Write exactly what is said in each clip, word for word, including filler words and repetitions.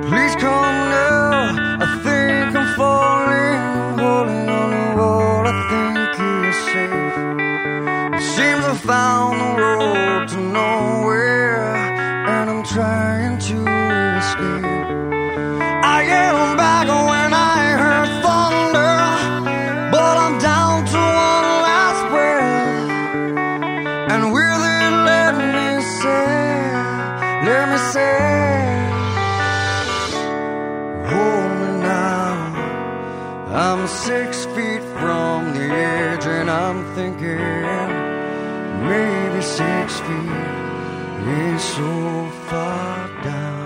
Please come now, I think I'm falling, holding on to what I think is safe. It seems I found the road to nowhere, and I'm trying to escape. I am back when I heard thunder, but I'm down to one last breath. And with it, let me say, let me say, hold me now. I'm six feet from the edge, and I'm thinking maybe six feet is so far down.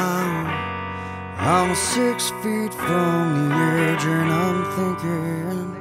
I'm six feet from the edge, and I'm thinking